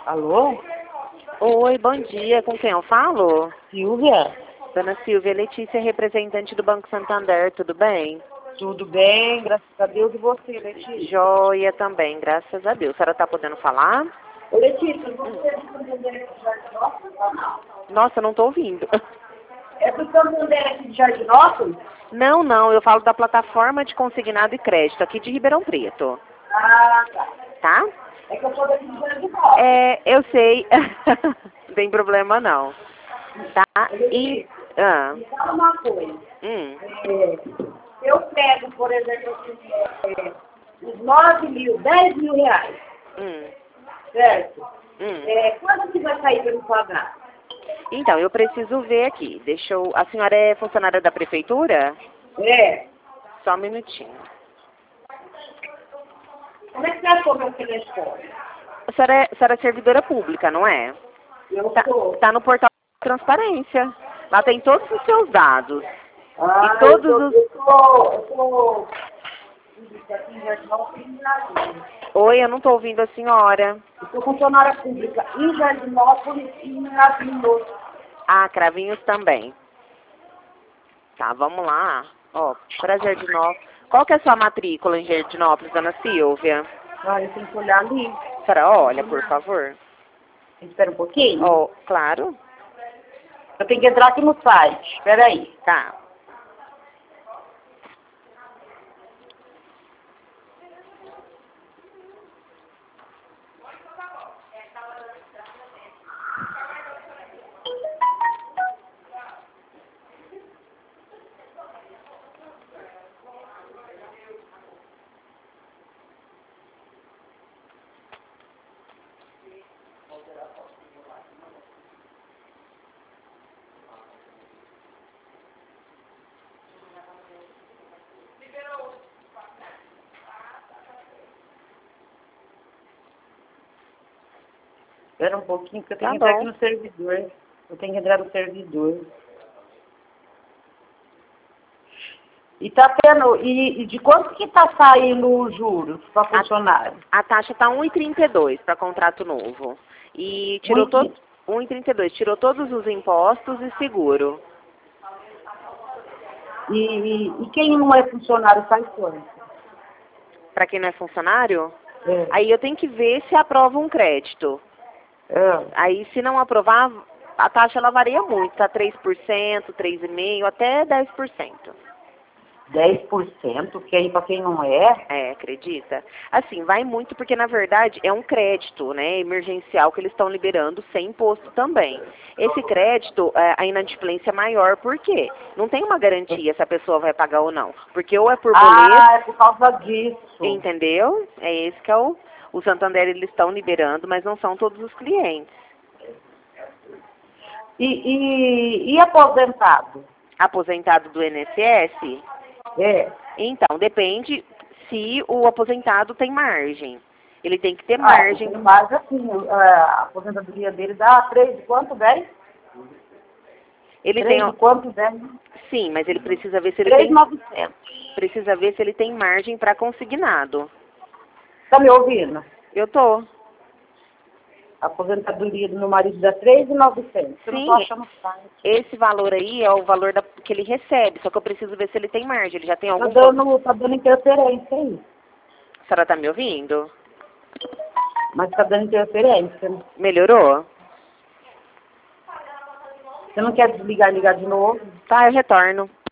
Alô? Oi, bom dia. Com quem eu falo? Silvia? Dona Silvia, Letícia, representante do Banco Santander, tudo bem? Tudo bem? Graças a Deus. E você, Letícia? Joia também, graças a Deus. A senhora está podendo falar? Ô, Letícia, você é do Santander aqui de Jardinópolis ou não? Nossa, não estou ouvindo. É do Santander aqui de Jardinópolis? Não, não, eu falo da plataforma de consignado e crédito aqui de Ribeirão Preto, Ah, tá. tá? É que eu sou daqui de Jardinópolis. Eu sei. Não tem problema não. Tá? Ô, E... Letícia, me fala uma coisa. Hum. Se eu pego, por exemplo, assim, os 9 mil, 10 mil reais, Hum. certo? Hum. Quando que vai sair para me pagar? Então, eu preciso ver aqui. A senhora é funcionária da prefeitura? É. Só um minutinho. Como é que você achou meu telefone? A senhora é servidora pública, não é? Eu sou. Tá no portal de transparência. Lá tem todos os seus dados. Ah, E todos os... eu sou aqui em Jardinópolis, em Minas. Oi, eu não tô ouvindo a senhora. Eu sou funcionária pública em Jardinópolis e em Minas. Ah, Cravinhos também. Tá, vamos lá. Ó, para Jardinópolis. Qual que é a sua matrícula em Jardinópolis, dona Silvia? Ah, eu tenho que olhar ali. A senhora olha, por favor. Espera um pouquinho. Ó, claro. Eu tenho que entrar aqui no site. Espera aí. Tá. Espera um pouquinho, porque eu tenho Tá que entrar bom. aqui no servidor. Eu tenho que entrar no servidor. E tá tendo. E de quanto que tá saindo os juros para funcionário? A taxa tá 1,32 para contrato novo. E tirou Muito. 1,32, tirou todos os impostos e seguro. E quem não é funcionário sai quanto? Para quem não é funcionário, É. aí eu tenho que ver se aprova um crédito. Aí, se não aprovar, a taxa ela varia muito, tá 3%, 3,5%, até 10%. 10%, que aí para quem não é. É, acredita? Assim, vai muito porque, na verdade, é um crédito, né, emergencial que eles estão liberando sem imposto também. Esse crédito, a inadimplência é maior, por quê? Não tem uma garantia se a pessoa vai pagar ou não. Porque ou é por boleto, É por causa disso. entendeu? É esse que é o Santander, eles estão liberando, mas não são todos os clientes. E aposentado? Aposentado do INSS? É. Então, depende se o aposentado tem margem. Ele tem que ter margem. Mas assim, a aposentadoria dele dá 3 de quanto, 10? Ele 3 tem, de quanto, 10? sim, mas ele precisa ver se ele tem, 3.900. precisa ver se ele tem margem para consignado. Tá me ouvindo? Eu tô. A aposentadoria do meu marido dá 3.900. Eu não tô Sim, achando o site. esse valor aí é o valor que ele recebe, só que eu preciso ver se ele tem margem. Ele já tem Tá algum... dando interferência aí. A senhora tá me ouvindo? Mas tá dando interferência. Melhorou? Você não quer desligar e ligar de novo? Tá, eu retorno.